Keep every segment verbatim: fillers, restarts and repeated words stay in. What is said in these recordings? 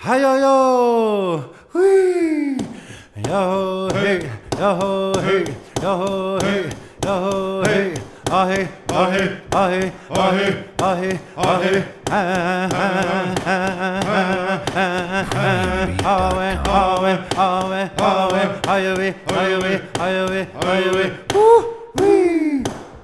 Hi-yo, yo, whee, yo, hey, yo, hey, yo, hey, yo, hey, ah, hey, ah, hey, ah, hey, ah, hey, ah, hey, ah, hey, ah, ah, ah, ah, ah, ah, ah, ah, ah, hi-yo-wee, hi-yo-wee, hi-yo-wee, hi-yo-wee, woo, wee.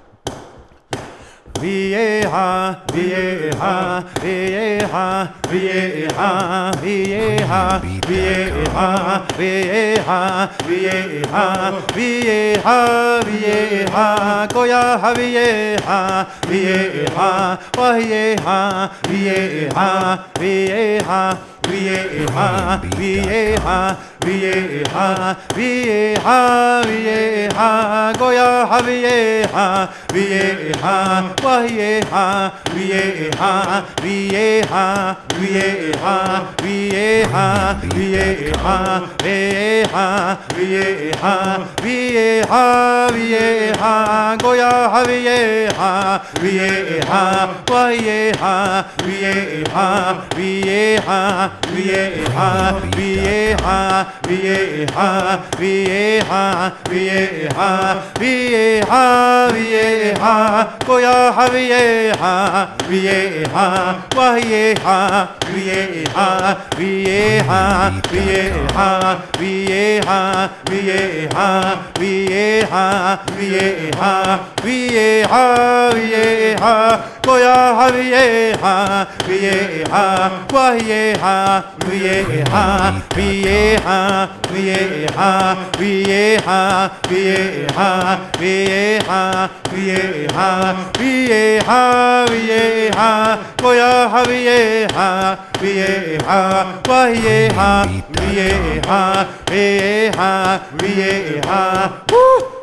Vieja, vieja, vieja, vieja, vieja, vieja, vieja, vieja, vieja, vieja, coya vieja, vieja, vieja, vieja, vieja, vieja, vieja, vieja, vieja, vieja, coya vieja, vieja, vieja, vieja, vieja, vieja, vieja, vieja, vieja, vieja, vieja, vieja, goya vieja, vieja, vieja, vieja, vieja, vieja, vieja, vieja, vieja, vieja, vieja, vieja, goya vieja, vieja, vieja, vieja, vieja, vieja, vieja, vieja, vieja, vieja, vieja, vieja, goya vieja, vieja, vieja, vieja, vieja, vieja, vieja, vieja, vieja, vieja, vieja, vieja, goya vieja, vieja, vieja, vieja, vieja, vieja, woo.